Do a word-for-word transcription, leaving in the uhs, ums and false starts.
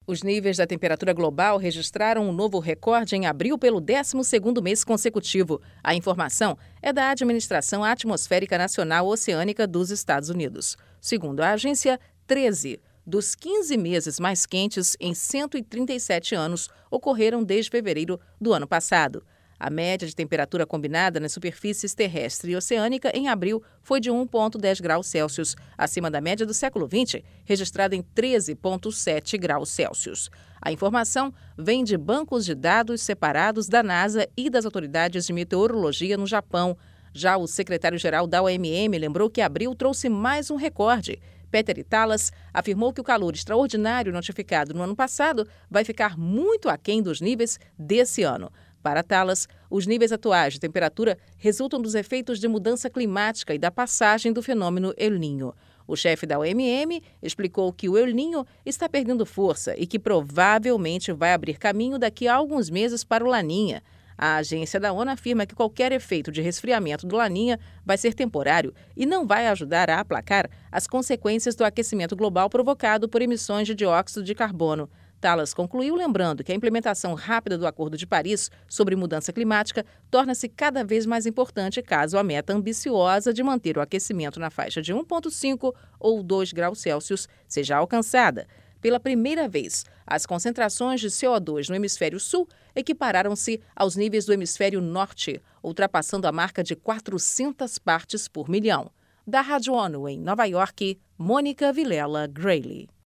Os níveis da temperatura global registraram um novo recorde em abril pelo décimo segundo mês consecutivo. A informação é da Administração Atmosférica Nacional Oceânica dos Estados Unidos. Segundo a agência, treze dos quinze meses mais quentes em cento e trinta e sete anos ocorreram desde fevereiro do ano passado. A média de temperatura combinada nas superfícies terrestre e oceânica em abril foi de um vírgula dez graus Celsius, acima da média do século vinte, registrada em treze vírgula sete graus Celsius. A informação vem de bancos de dados separados da NASA e das autoridades de meteorologia no Japão. Já o secretário-geral da O M M lembrou que abril trouxe mais um recorde. Peter Italas afirmou que o calor extraordinário notificado no ano passado vai ficar muito aquém dos níveis desse ano. Para Talas, os níveis atuais de temperatura resultam dos efeitos de mudança climática e da passagem do fenômeno El Niño. O chefe da O M M explicou que o El Niño está perdendo força e que provavelmente vai abrir caminho daqui a alguns meses para o Laninha. A agência da ONU afirma que qualquer efeito de resfriamento do Laninha vai ser temporário e não vai ajudar a aplacar as consequências do aquecimento global provocado por emissões de dióxido de carbono. Talas concluiu lembrando que a implementação rápida do Acordo de Paris sobre mudança climática torna-se cada vez mais importante caso a meta ambiciosa de manter o aquecimento na faixa de um vírgula cinco ou dois graus Celsius seja alcançada. Pela primeira vez, as concentrações de C O dois no hemisfério sul equipararam-se aos níveis do hemisfério norte, ultrapassando a marca de quatrocentas partes por milhão. Da Rádio ONU em Nova York, Mônica Vilela Grayle.